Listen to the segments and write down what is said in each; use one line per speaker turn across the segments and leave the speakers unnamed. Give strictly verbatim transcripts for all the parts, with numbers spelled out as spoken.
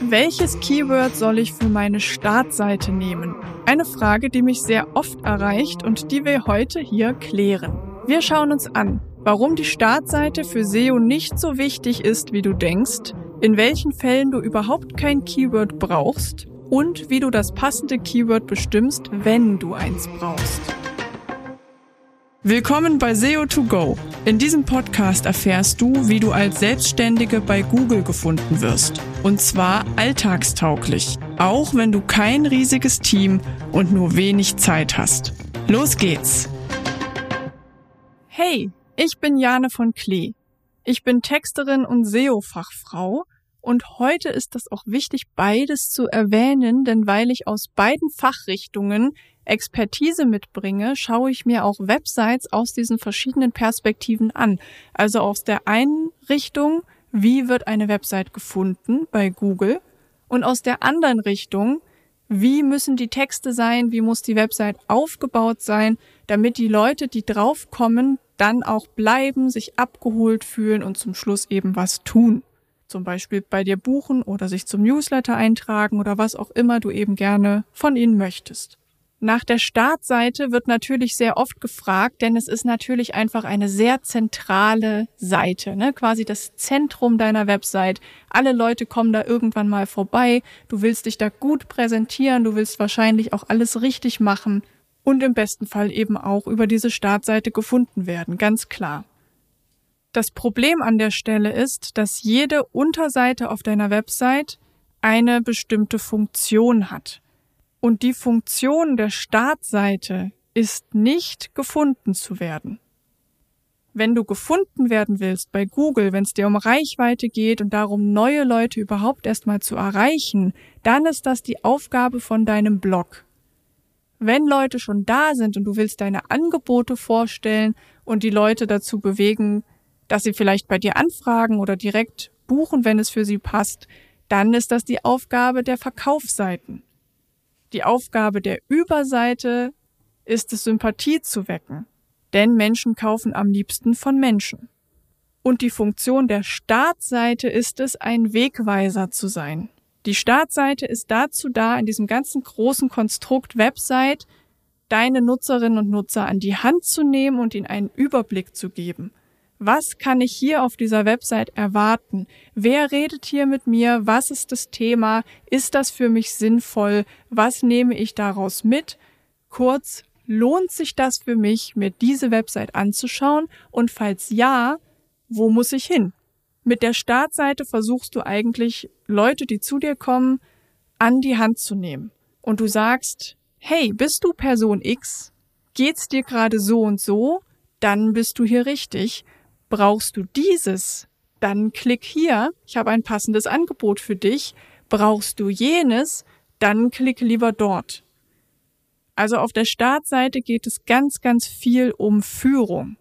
Welches Keyword soll ich für meine Startseite nehmen? Eine Frage, die mich sehr oft erreicht und die wir heute hier klären. Wir schauen uns an, warum die Startseite für S E O nicht so wichtig ist, wie du denkst, in welchen Fällen du überhaupt kein Keyword brauchst und wie du das passende Keyword bestimmst, wenn du eins brauchst. Willkommen bei S E O to go. In diesem Podcast erfährst du, wie du als Selbstständige bei Google gefunden wirst. Und zwar alltagstauglich, auch wenn du kein riesiges Team und nur wenig Zeit hast. Los geht's! Hey, ich bin Jane von Klee. Ich bin Texterin und S E O-Fachfrau und heute ist es auch wichtig, beides zu erwähnen, denn weil ich aus beiden Fachrichtungen Expertise mitbringe, schaue ich mir auch Websites aus diesen verschiedenen Perspektiven an. Also aus der einen Richtung, wie wird eine Website gefunden bei Google, und aus der anderen Richtung, wie müssen die Texte sein, wie muss die Website aufgebaut sein, damit die Leute, die draufkommen, dann auch bleiben, sich abgeholt fühlen und zum Schluss eben was tun. Zum Beispiel bei dir buchen oder sich zum Newsletter eintragen oder was auch immer du eben gerne von ihnen möchtest. Nach der Startseite wird natürlich sehr oft gefragt, denn es ist natürlich einfach eine sehr zentrale Seite, ne? Quasi das Zentrum deiner Website. Alle Leute kommen da irgendwann mal vorbei. Du willst dich da gut präsentieren, du willst wahrscheinlich auch alles richtig machen und im besten Fall eben auch über diese Startseite gefunden werden, ganz klar. Das Problem an der Stelle ist, dass jede Unterseite auf deiner Website eine bestimmte Funktion hat. Und die Funktion der Startseite ist nicht gefunden zu werden. Wenn du gefunden werden willst bei Google, wenn es dir um Reichweite geht und darum, neue Leute überhaupt erstmal zu erreichen, dann ist das die Aufgabe von deinem Blog. Wenn Leute schon da sind und du willst deine Angebote vorstellen und die Leute dazu bewegen, dass sie vielleicht bei dir anfragen oder direkt buchen, wenn es für sie passt, dann ist das die Aufgabe der Verkaufsseiten. Die Aufgabe der Überseite ist es, Sympathie zu wecken, denn Menschen kaufen am liebsten von Menschen. Und die Funktion der Startseite ist es, ein Wegweiser zu sein. Die Startseite ist dazu da, in diesem ganzen großen Konstrukt Website deine Nutzerinnen und Nutzer an die Hand zu nehmen und ihnen einen Überblick zu geben. Was kann ich hier auf dieser Website erwarten? Wer redet hier mit mir? Was ist das Thema? Ist das für mich sinnvoll? Was nehme ich daraus mit? Kurz, lohnt sich das für mich, mir diese Website anzuschauen? Und falls ja, wo muss ich hin? Mit der Startseite versuchst du eigentlich, Leute, die zu dir kommen, an die Hand zu nehmen. Und du sagst, hey, bist du Person X? Geht's dir gerade so und so? Dann bist du hier richtig. Brauchst du dieses? Dann klick hier, ich habe ein passendes Angebot für dich. Brauchst du jenes? Dann klick lieber dort. Also auf der Startseite geht es ganz, ganz viel um Führung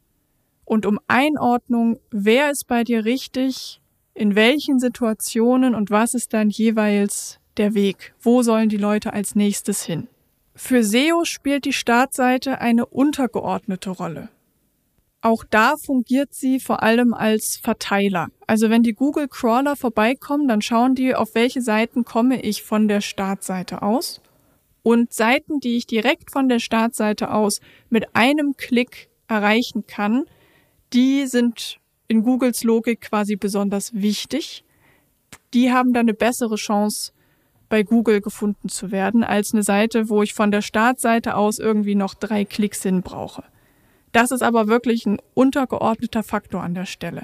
und um Einordnung, wer ist bei dir richtig, in welchen Situationen und was ist dann jeweils der Weg? Wo sollen die Leute als nächstes hin? Für S E O spielt die Startseite eine untergeordnete Rolle. Auch da fungiert sie vor allem als Verteiler. Also wenn die Google-Crawler vorbeikommen, dann schauen die, auf welche Seiten komme ich von der Startseite aus. Und Seiten, die ich direkt von der Startseite aus mit einem Klick erreichen kann, die sind in Googles Logik quasi besonders wichtig. Die haben dann eine bessere Chance, bei Google gefunden zu werden, als eine Seite, wo ich von der Startseite aus irgendwie noch drei Klicks hin brauche. Das ist aber wirklich ein untergeordneter Faktor an der Stelle.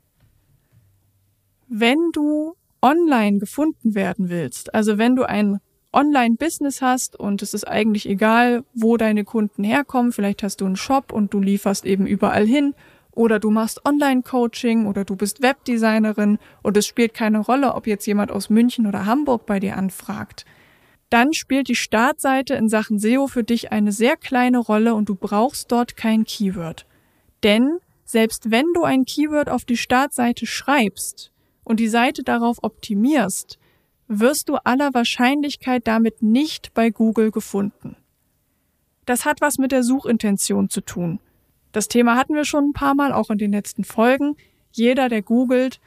Wenn du online gefunden werden willst, also wenn du ein Online-Business hast und es ist eigentlich egal, wo deine Kunden herkommen, vielleicht hast du einen Shop und du lieferst eben überall hin oder du machst Online-Coaching oder du bist Webdesignerin und es spielt keine Rolle, ob jetzt jemand aus München oder Hamburg bei dir anfragt, dann spielt die Startseite in Sachen S E O für dich eine sehr kleine Rolle und du brauchst dort kein Keyword. Denn selbst wenn du ein Keyword auf die Startseite schreibst und die Seite darauf optimierst, wirst du aller Wahrscheinlichkeit damit nicht bei Google gefunden. Das hat was mit der Suchintention zu tun. Das Thema hatten wir schon ein paar Mal, auch in den letzten Folgen. Jeder, der googelt,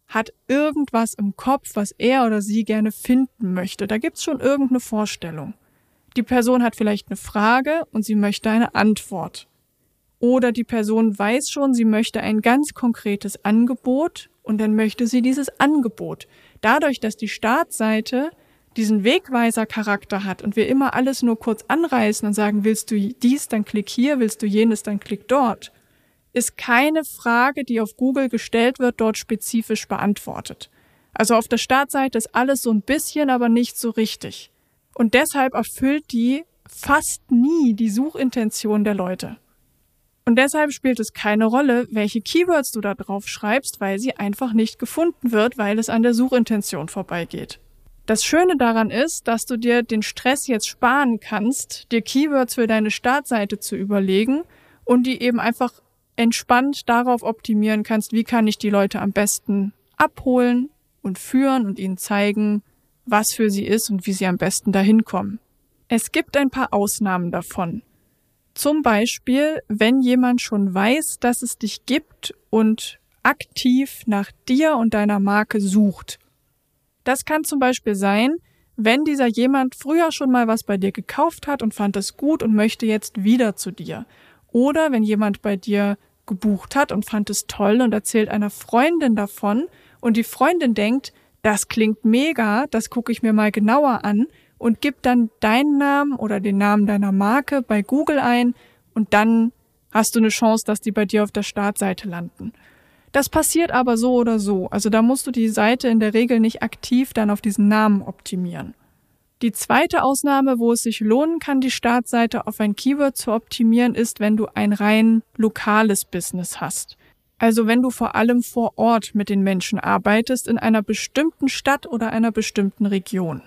hat irgendwas im Kopf, was er oder sie gerne finden möchte. Da gibt's schon irgendeine Vorstellung. Die Person hat vielleicht eine Frage und sie möchte eine Antwort. Oder die Person weiß schon, sie möchte ein ganz konkretes Angebot und dann möchte sie dieses Angebot. Dadurch, dass die Startseite diesen Wegweiser-Charakter hat und wir immer alles nur kurz anreißen und sagen, willst du dies, dann klick hier, willst du jenes, dann klick dort, ist keine Frage, die auf Google gestellt wird, dort spezifisch beantwortet. Also auf der Startseite ist alles so ein bisschen, aber nicht so richtig. Und deshalb erfüllt die fast nie die Suchintention der Leute. Und deshalb spielt es keine Rolle, welche Keywords du da drauf schreibst, weil sie einfach nicht gefunden wird, weil es an der Suchintention vorbeigeht. Das Schöne daran ist, dass du dir den Stress jetzt sparen kannst, dir Keywords für deine Startseite zu überlegen und die eben einfach entspannt darauf optimieren kannst, wie kann ich die Leute am besten abholen und führen und ihnen zeigen, was für sie ist und wie sie am besten dahin kommen. Es gibt ein paar Ausnahmen davon. Zum Beispiel, wenn jemand schon weiß, dass es dich gibt und aktiv nach dir und deiner Marke sucht. Das kann zum Beispiel sein, wenn dieser jemand früher schon mal was bei dir gekauft hat und fand es gut und möchte jetzt wieder zu dir. Oder wenn jemand bei dir gebucht hat und fand es toll und erzählt einer Freundin davon und die Freundin denkt, das klingt mega, das gucke ich mir mal genauer an und gibt dann deinen Namen oder den Namen deiner Marke bei Google ein und dann hast du eine Chance, dass die bei dir auf der Startseite landen. Das passiert aber so oder so, also da musst du die Seite in der Regel nicht aktiv dann auf diesen Namen optimieren. Die zweite Ausnahme, wo es sich lohnen kann, die Startseite auf ein Keyword zu optimieren, ist, wenn du ein rein lokales Business hast. Also wenn du vor allem vor Ort mit den Menschen arbeitest, in einer bestimmten Stadt oder einer bestimmten Region.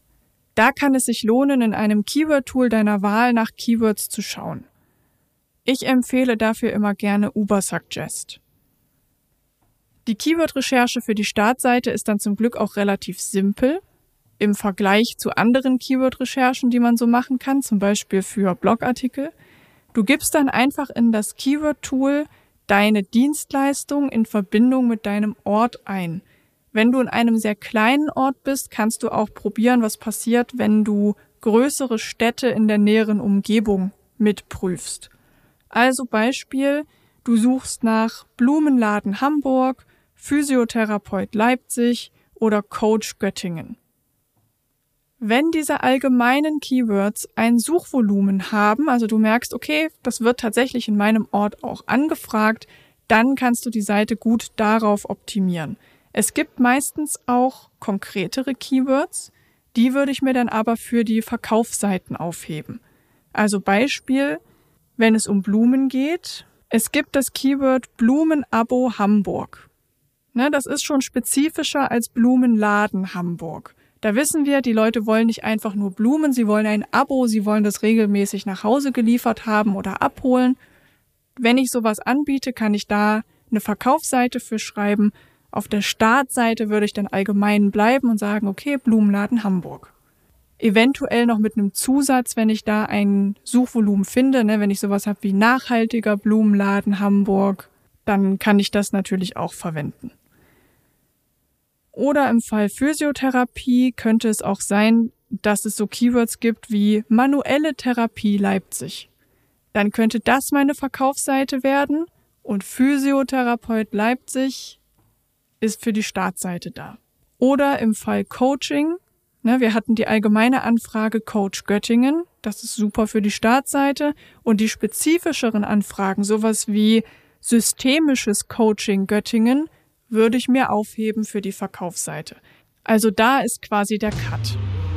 Da kann es sich lohnen, in einem Keyword-Tool deiner Wahl nach Keywords zu schauen. Ich empfehle dafür immer gerne Ubersuggest. Die Keyword-Recherche für die Startseite ist dann zum Glück auch relativ simpel im Vergleich zu anderen Keyword-Recherchen, die man so machen kann, zum Beispiel für Blogartikel. Du gibst dann einfach in das Keyword-Tool deine Dienstleistung in Verbindung mit deinem Ort ein. Wenn du in einem sehr kleinen Ort bist, kannst du auch probieren, was passiert, wenn du größere Städte in der näheren Umgebung mitprüfst. Also Beispiel, du suchst nach Blumenladen Hamburg, Physiotherapeut Leipzig oder Coach Göttingen. Wenn diese allgemeinen Keywords ein Suchvolumen haben, also du merkst, okay, das wird tatsächlich in meinem Ort auch angefragt, dann kannst du die Seite gut darauf optimieren. Es gibt meistens auch konkretere Keywords, die würde ich mir dann aber für die Verkaufsseiten aufheben. Also Beispiel, wenn es um Blumen geht, es gibt das Keyword Blumenabo Hamburg. Ne, das ist schon spezifischer als Blumenladen Hamburg. Da wissen wir, die Leute wollen nicht einfach nur Blumen, sie wollen ein Abo, sie wollen das regelmäßig nach Hause geliefert haben oder abholen. Wenn ich sowas anbiete, kann ich da eine Verkaufsseite für schreiben. Auf der Startseite würde ich dann allgemein bleiben und sagen, okay, Blumenladen Hamburg. Eventuell noch mit einem Zusatz, wenn ich da ein Suchvolumen finde, ne, wenn ich sowas habe wie nachhaltiger Blumenladen Hamburg, dann kann ich das natürlich auch verwenden. Oder im Fall Physiotherapie könnte es auch sein, dass es so Keywords gibt wie manuelle Therapie Leipzig. Dann könnte das meine Verkaufsseite werden und Physiotherapeut Leipzig ist für die Startseite da. Oder im Fall Coaching, ne, wir hatten die allgemeine Anfrage Coach Göttingen, das ist super für die Startseite und die spezifischeren Anfragen, sowas wie systemisches Coaching Göttingen, würde ich mir aufheben für die Verkaufsseite. Also da ist quasi der Cut.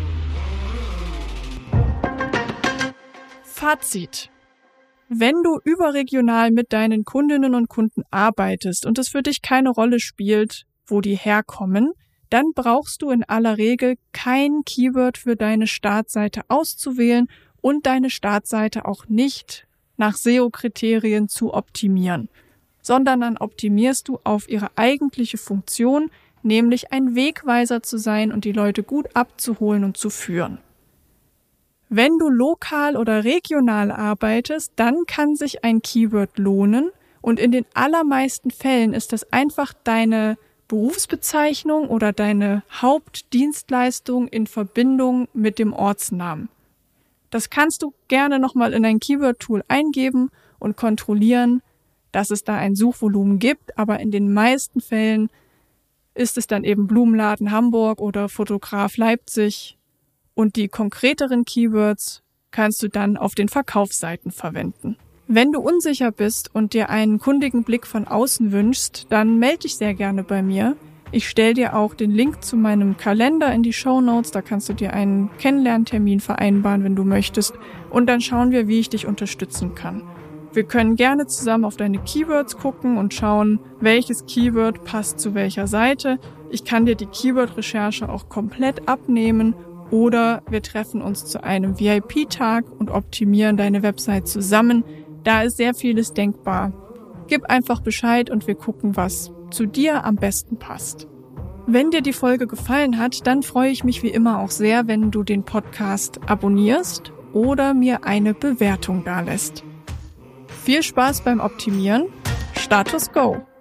Fazit. Wenn du überregional mit deinen Kundinnen und Kunden arbeitest und es für dich keine Rolle spielt, wo die herkommen, dann brauchst du in aller Regel kein Keyword für deine Startseite auszuwählen und deine Startseite auch nicht nach S E O-Kriterien zu optimieren, sondern dann optimierst du auf ihre eigentliche Funktion, nämlich ein Wegweiser zu sein und die Leute gut abzuholen und zu führen. Wenn du lokal oder regional arbeitest, dann kann sich ein Keyword lohnen und in den allermeisten Fällen ist das einfach deine Berufsbezeichnung oder deine Hauptdienstleistung in Verbindung mit dem Ortsnamen. Das kannst du gerne nochmal in ein Keyword-Tool eingeben und kontrollieren, dass es da ein Suchvolumen gibt, aber in den meisten Fällen ist es dann eben Blumenladen Hamburg oder Fotograf Leipzig und die konkreteren Keywords kannst du dann auf den Verkaufsseiten verwenden. Wenn du unsicher bist und dir einen kundigen Blick von außen wünschst, dann melde dich sehr gerne bei mir. Ich stelle dir auch den Link zu meinem Kalender in die Shownotes, da kannst du dir einen Kennenlerntermin vereinbaren, wenn du möchtest, und dann schauen wir, wie ich dich unterstützen kann. Wir können gerne zusammen auf deine Keywords gucken und schauen, welches Keyword passt zu welcher Seite. Ich kann dir die Keyword-Recherche auch komplett abnehmen oder wir treffen uns zu einem V I P-Tag und optimieren deine Website zusammen. Da ist sehr vieles denkbar. Gib einfach Bescheid und wir gucken, was zu dir am besten passt. Wenn dir die Folge gefallen hat, dann freue ich mich wie immer auch sehr, wenn du den Podcast abonnierst oder mir eine Bewertung dalässt. Viel Spaß beim Optimieren. Status Go!